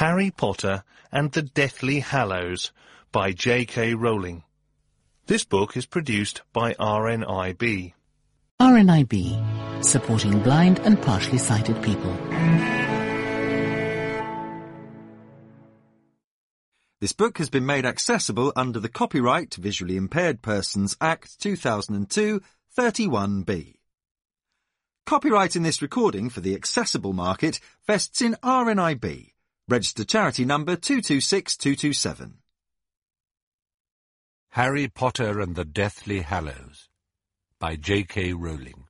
Harry Potter and the Deathly Hallows by J.K. Rowling. This book is produced by RNIB. RNIB, supporting blind and partially sighted people. This book has been made accessible under the Copyright Visually Impaired Persons Act 2002, 31B. Copyright in this recording for the accessible market vests in RNIB, registered charity number 226227. Harry Potter and the Deathly Hallows by J.K. Rowling.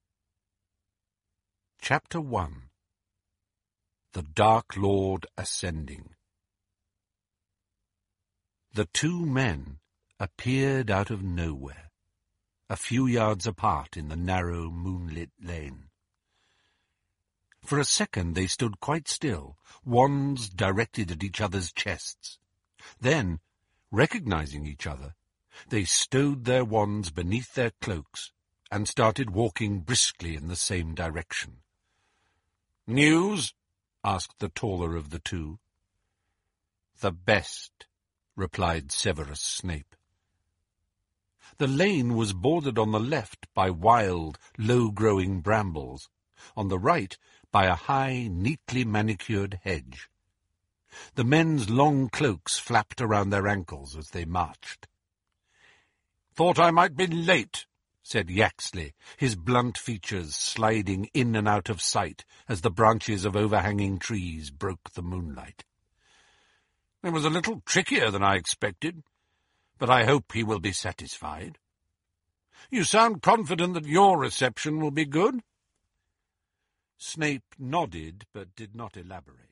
Chapter 1. The Dark Lord Ascending. The two men appeared out of nowhere, a few yards apart in the narrow moonlit lane. For a second they stood quite still, wands directed at each other's chests. Then, recognizing each other, they stowed their wands beneath their cloaks and started walking briskly in the same direction. "News?" asked the taller of the two. "The best," replied Severus Snape. The lane was bordered on the left by wild, low-growing brambles, on the right by a high, neatly manicured hedge. The men's long cloaks flapped around their ankles as they marched. "Thought I might be late," said Yaxley, his blunt features sliding in and out of sight as the branches of overhanging trees broke the moonlight. "It was a little trickier than I expected, but I hope he will be satisfied. You sound confident that your reception will be good?" Snape nodded, but did not elaborate.